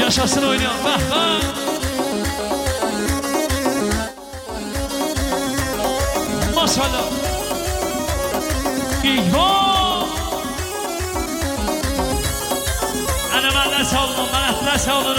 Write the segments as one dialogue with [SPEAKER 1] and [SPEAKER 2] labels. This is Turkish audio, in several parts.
[SPEAKER 1] Yaşasın oynayan. Bak bak. Maşallah. İhvan. Ana benden sağ olun. Bana sağ olun.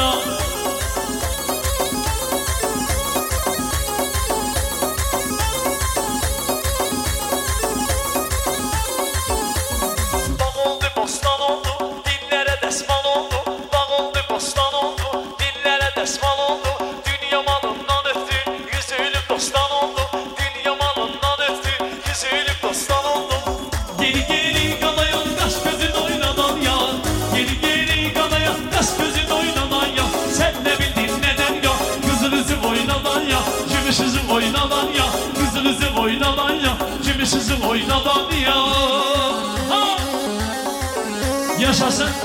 [SPEAKER 1] Oynadan ya, kızınızı oynadan ya, kimi sizin oynadan ya. Ha! Yaşasın.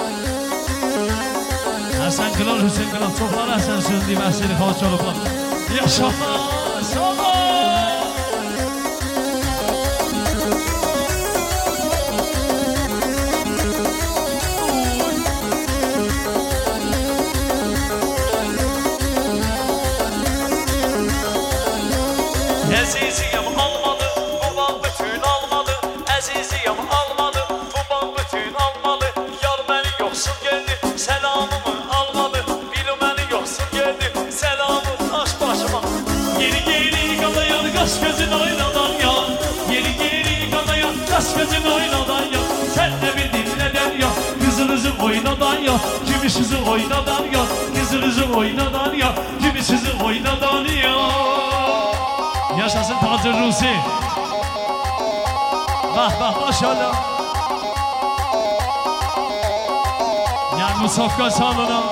[SPEAKER 1] Hasan Kral, Hüseyin Kral, çoklar Hasan Söndü, Məhsini Xalç olublar. Yaşasın, sağ olun.
[SPEAKER 2] Əziziyəm almadı, bu bağ bütün almadı. Əziziyəm almadı, bu bağ bütün almadı. Yar məni yoxsul geldi, selamımı almadı. Bilu məni yoxsul geldi, selamı taş başıma.
[SPEAKER 1] Geri geri kalayan kaş gözün oynadan ya. Geri geri kalayan kaş gözün oynadan ya. Sen de bildin neden ya. Kızınızı oynadan ya. Kimi sizi oynadan ya. Kızınızı oynadan ya. Kimi sizi oynadan ya. Yaşasın Tacir Rusi. Bak bak maşallah. Yani Musafka salona.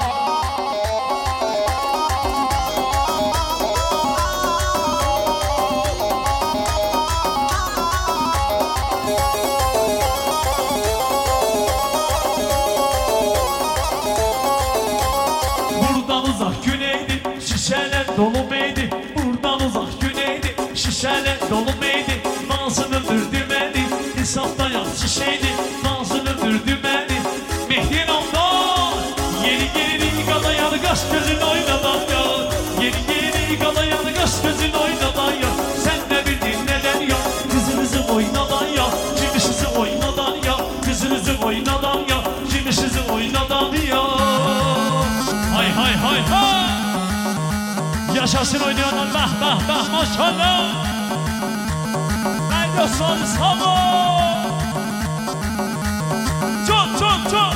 [SPEAKER 1] Buradan uzak güneydi, şişeler dolu meydi. Buradan uzak güneydi, şişeler dolu meydi. Nazını dürdümedi, hesapta yanlış şeydi. Nazını dürdümedi, Mehdi Namdar. Yeni geri kalayan kaş gözün oynadan ya. Yeni geri kalayan kaş gözün oynadan ya. Sen de bildin neden ya. Kızınızı oynadan ya. Kimi sizi oynadan ya. Kızınızı oynadan ya. Kimi sizi oynadan ya. Hay hay hay hay. Yaşasın oynayanlar. Bah bah bah maşallah. Ben de son sabah. Çok çok çok.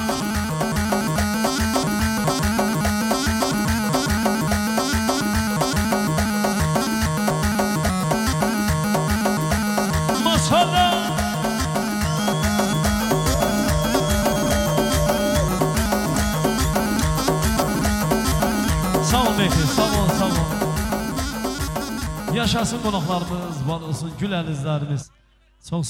[SPEAKER 1] Maşallah. Sağ ol Mehdi, sağ ol, sağ ol. Yaşasın qonaqlarımız, var olsun gül əlizlərimiz. Çox